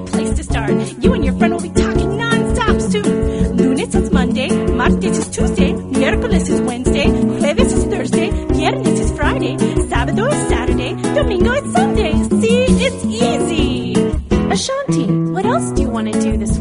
great place to start. You and your friend will be talking non-stop soon. Lunes is Monday, martes is Tuesday, miércoles is Wednesday, jueves is Thursday, viernes is Friday, sábado is Saturday, domingo is Sunday. See, it's easy. Ashanti, what else do you want to do this